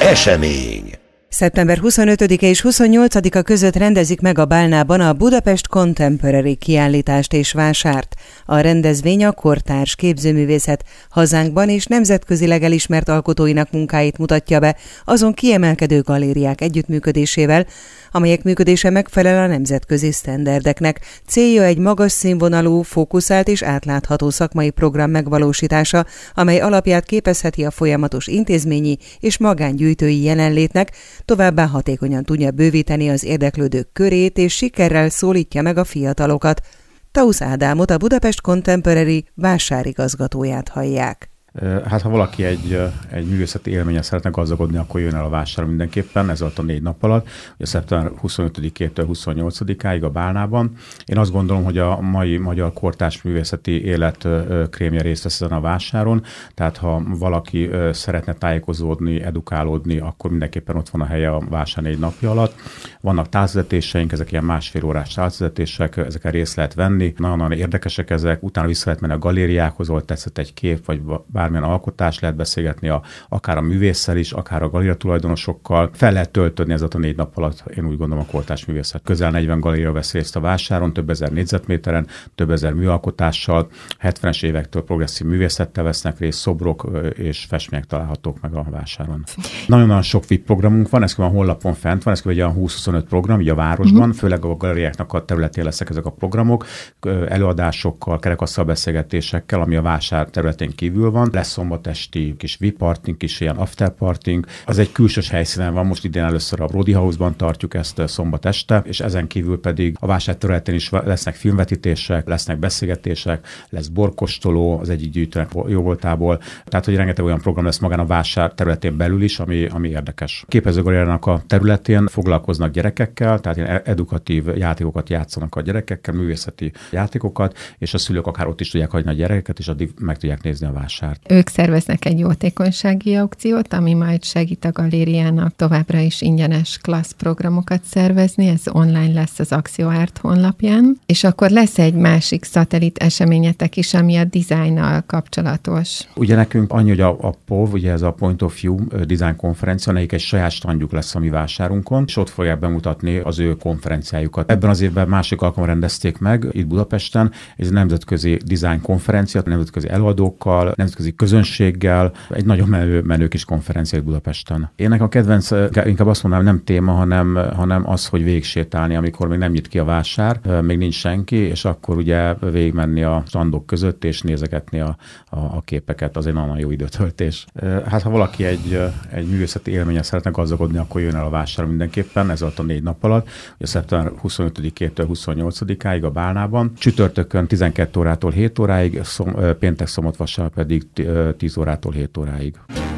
Esemény. Szeptember 25-e és 28-a között rendezik meg a Bálnában a Budapest Contemporary kiállítást és vásárt. A rendezvény a kortárs képzőművészet hazánkban és nemzetközileg elismert alkotóinak munkáit mutatja be, azon kiemelkedő galériák együttműködésével, amelyek működése megfelel a nemzetközi sztenderdeknek. Célja egy magas színvonalú, fókuszált és átlátható szakmai program megvalósítása, amely alapját képezheti a folyamatos intézményi és magángyűjtői jelenlétnek, továbbá hatékonyan tudja bővíteni az érdeklődők körét és sikerrel szólítja meg a fiatalokat. Tausz Ádámot, a Budapest Contemporary vásárigazgatóját hallják. Hát ha valaki egy művészeti élményen szeretne gazdagodni, akkor jön el a vásárra mindenképpen, ez alatt a 4 nap alatt, ugye szeptember 25-től 28-áig a Bálnában. Én azt gondolom, hogy a mai magyar kortárs művészeti élet krémje részt vesz ezen a vásáron, tehát ha valaki szeretne tájékozódni, edukálódni, akkor mindenképpen ott van a helye a vásár 4 napja alatt. Vannak távvezetéseink, ezek ilyen másfél órás távvezetések, ezeken részt lehet venni, nagyon érdekesek ezek, utána vissza lehet menni a galériákhoz, ahol tetszett egy kép, vagy bármilyen alkotás, lehet beszélgetni akár a művésszel is, akár a galéria tulajdonosokkal. Fel lehet töltődni ez a 4 nap alatt, én úgy gondolom, a kortárs művészet. Közel 40 galéria vesz részt a vásáron, több ezer négyzetméteren, több ezer műalkotással, 70-es évektől progresszív művészettel vesznek részt, szobrok és festmények találhatók meg a vásáron. Nagyon-nagyon sok VIP programunk van, ez a honlapon fent van, ez egy olyan 20-25 program, így a városban, főleg a galériáknak a területén lesznek ezek a programok, előadásokkal, kerekasztal beszélgetésekkel, ami a vásár területén kívül van. Lesz szombat esti kis VIP partink is, ilyen after partink. Az egy külsős helyszínen van, most idén először a Brody House-ban tartjuk ezt szombat este, és ezen kívül pedig a vásár területén is lesznek filmvetítések, lesznek beszélgetések, lesz borkostoló az egyik gyűjtőnek jó voltából. Tehát, hogy rengeteg olyan program lesz magán a vásár területén belül is, ami érdekes. Képezőgalériának a területén foglalkoznak gyerekekkel, tehát ilyen edukatív játékokat játszanak a gyerekekkel, művészeti játékokat, és a szülők akár ott is tudják hagyni a gyerekeket, és addig meg tudják nézni a vásárt. Ők szerveznek egy jótékonysági aukciót, ami majd segít a galériának továbbra is ingyenes klassz programokat szervezni, ez online lesz az Akcióárt honlapján, és akkor lesz egy másik szatellit eseményetek is, ami a dizájnnal kapcsolatos. Ugye nekünk annyi, hogy a POV, ugye ez a Point of View Design konferencia, nekik egy saját standjuk lesz a mi vásárunkon, és ott fogják bemutatni az ő konferenciájukat. Ebben az évben másik alkalommal rendezték meg itt Budapesten, ez egy nemzetközi design konferencia, nemzetközi előadókkal, nemzetközi közönséggel, egy nagyon menő kis konferencia Budapesten. Én nekem a kedvenc, inkább azt mondanám, nem téma, hanem az, hogy végigsétálni, amikor még nem nyit ki a vásár, még nincs senki, és akkor ugye végigmenni a standok között, és nézegetni a képeket, az egy nagyon jó időtöltés. Hát ha valaki egy művészeti élményen szeretne gazdagodni, akkor jön el a vásár mindenképpen, ez alatt a 4 nap alatt, ugye szeptember 25-től 28-áig a Bálnában. Csütörtökön 12 órától 7 óráig, péntek, szombat, vasárnap pedig 10 órától 7 óráig.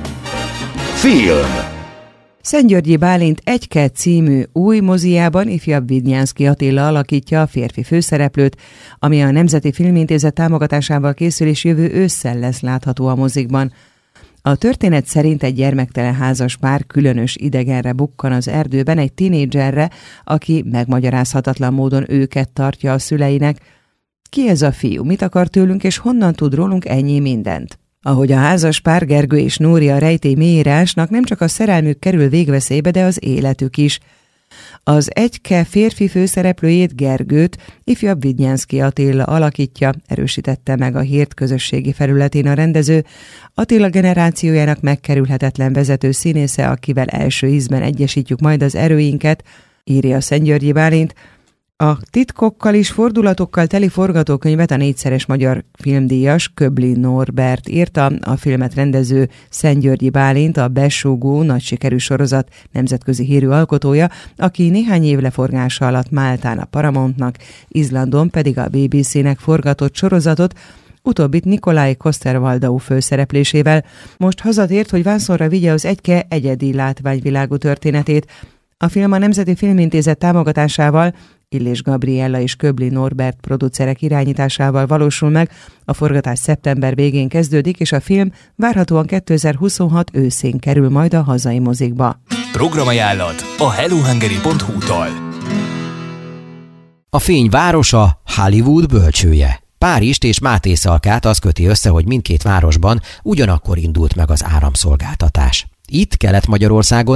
Film. Szentgyörgyi Bálint Egyke című új moziában ifjabb Vidnyánszky Attila alakítja a férfi főszereplőt, ami a Nemzeti Filmintézet támogatásával készül és jövő ősszel lesz látható a mozikban. A történet szerint egy gyermektelen házas pár különös idegenre bukkan az erdőben egy tinédzserre, aki megmagyarázhatatlan módon őket tartja a szüleinek. Ki ez a fiú, mit akar tőlünk és honnan tud rólunk ennyi mindent? Ahogy a házas pár, Gergő és Nóri a rejtély mélyírásnak, nem csak a szerelmük kerül végveszélybe, de az életük is. Az Egyke férfi főszereplőjét, Gergőt ifjabb Vidnyánszky Attila alakítja, erősítette meg a hírt közösségi felületén a rendező. Attila generációjának megkerülhetetlen vezető színésze, akivel első ízben egyesítjük majd az erőinket, írja Szentgyörgyi Bálint. A titkokkal és fordulatokkal teli forgatókönyvet a 4-szeres magyar filmdíjas Köbli Norbert írta, a filmet rendező Szentgyörgyi Bálint, a Besúgó nagy sikerű sorozat nemzetközi hírű alkotója, aki néhány év leforgása alatt Máltán a Paramountnak, Izlandon pedig a BBC-nek forgatott sorozatot, utóbbit Nikolaj Coster-Waldau főszereplésével. Most hazatért, hogy vászonra vigye az Egyke egyedi látványvilágú történetét. A film a Nemzeti Filmintézet támogatásával, Illés Gabriella és Köbli Norbert producerek irányításával valósul meg, a forgatás szeptember végén kezdődik, és a film várhatóan 2026 őszén kerül majd a hazai mozikba. Programajánlat a hellohungary.hu-tól. A fény városa, Hollywood bölcsője. Párizst és Mátészalkát az köti össze, hogy mindkét városban ugyanakkor indult meg az áramszolgáltatás. Itt Kelet-Magyarországon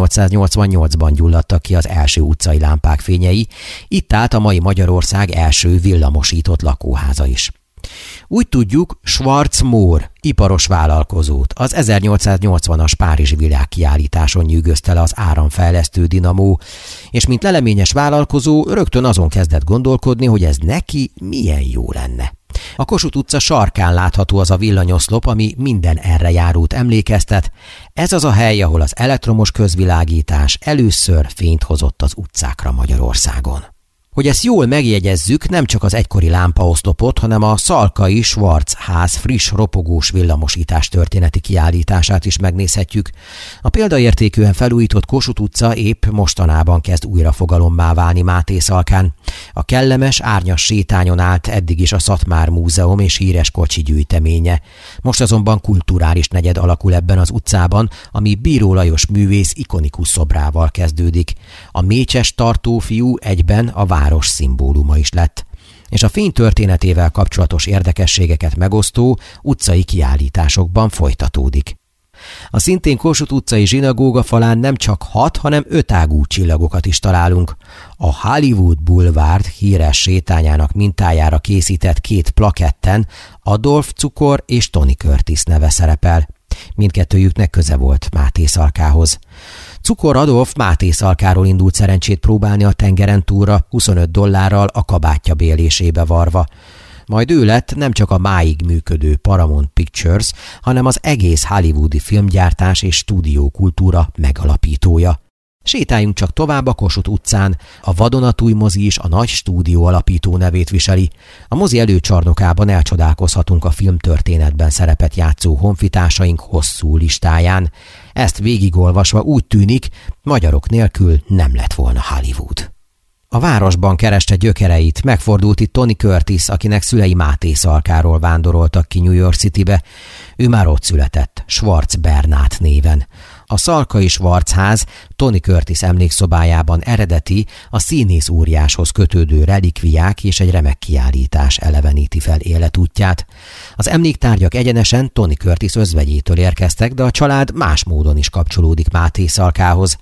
1888-ban gyulladtak ki az első utcai lámpák fényei, itt állt a mai Magyarország első villamosított lakóháza is. Úgy tudjuk, Schwarz Mohr, iparos vállalkozót, az 1880-as Párizsi világkiállításon nyűgözte le az áramfejlesztő dinamó, és mint leleményes vállalkozó rögtön azon kezdett gondolkodni, hogy ez neki milyen jó lenne. A Kossuth utca sarkán látható az a villanyoszlop, ami minden erre járót emlékeztet. Ez az a hely, ahol az elektromos közvilágítás először fényt hozott az utcákra Magyarországon. Hogy ezt jól megjegyezzük, nem csak az egykori lámpaoszlopot, hanem a Szalkai Schwarz ház friss ropogós villamosítás történeti kiállítását is megnézhetjük. A példaértékűen felújított Kossuth utca épp mostanában kezd újrafogalommá válni Mátészalkán. A kellemes, árnyas sétányon állt eddig is a Szatmár Múzeum és híres kocsi gyűjteménye. Most azonban kulturális negyed alakul ebben az utcában, ami Bíró Lajos művész ikonikus szobrával kezdődik. A mécses tartófiú egyben a város szimbóluma is lett, és a fény történetével kapcsolatos érdekességeket megosztó utcai kiállításokban folytatódik. A szintén Kossuth utcai zsinagóga falán nem csak 6, hanem 5 ágú csillagokat is találunk. A Hollywood Boulevard híres sétányának mintájára készített 2 plaketten Adolf Cukor és Tony Curtis neve szerepel. Mindkettőjüknek köze volt Mátészalkához. Cukor Adolf Mátészalkáról indult szerencsét próbálni a tengeren túlra $25 a kabátja bélésébe varva. Majd ő lett nem csak a máig működő Paramount Pictures, hanem az egész hollywoodi filmgyártás és stúdiókultúra megalapítója. Sétáljunk csak tovább a Kossuth utcán, a Vadonatúj mozi is a nagy stúdió alapító nevét viseli. A mozi előcsarnokában elcsodálkozhatunk a filmtörténetben szerepet játszó honfitársaink hosszú listáján. Ezt végigolvasva úgy tűnik, magyarok nélkül nem lett volna Hollywood. A városban kereste gyökereit, megfordult itt Tony Curtis, akinek szülei Mátészalkáról vándoroltak ki New York Citybe. Ő már ott született, Schwarz Bernát néven. A Szalkai Schwarz ház Tony Curtis emlékszobájában eredeti, a színész óriáshoz kötődő relikviák és egy remek kiállítás eleveníti fel életútját. Az emléktárgyak egyenesen Tony Curtis özvegyétől érkeztek, de a család más módon is kapcsolódik Mátészalkához.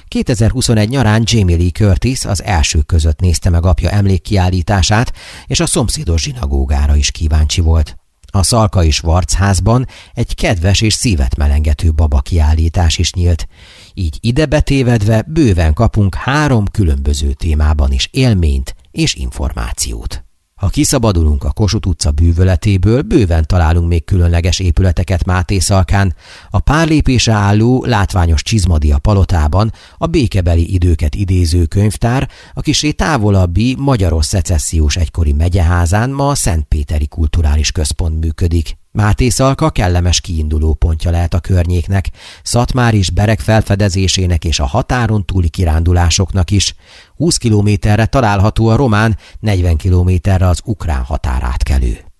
2021 nyarán Jamie Lee Curtis az elsők között nézte meg apja emlékkiállítását, és a szomszédos zsinagógára is kíváncsi volt. A Szalkai Schwarz házban egy kedves és szívet melengető baba kiállítás is nyílt. Így ide betévedve bőven kapunk 3 különböző témában is élményt és információt. Ha kiszabadulunk a Kossuth utca bűvöletéből, bőven találunk még különleges épületeket Mátészalkán. A pár lépésre álló látványos Csizmadia palotában a békebeli időket idéző könyvtár, a kissé távolabbi magyaros szecessziós egykori megyeházán ma a Szentpéteri Kulturális Központ működik. Mátészalka kellemes kiinduló pontja lehet a környéknek, Szatmár és Bereg felfedezésének és a határon túli kirándulásoknak is. 20 kilométerre található a román, 40 kilométerre az ukrán határátkelő.